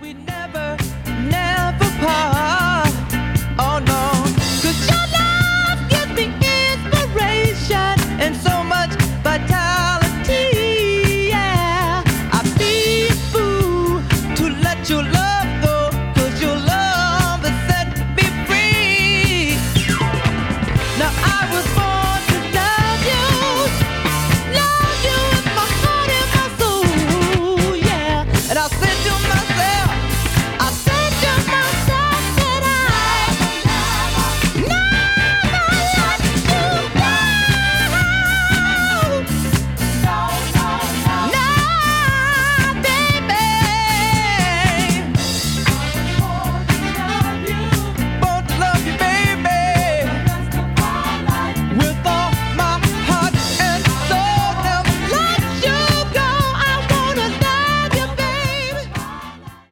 we never, never part. Oh no, 'cause your love gives me inspiration and so much vitality. Yeah, I'd be a fool to let your love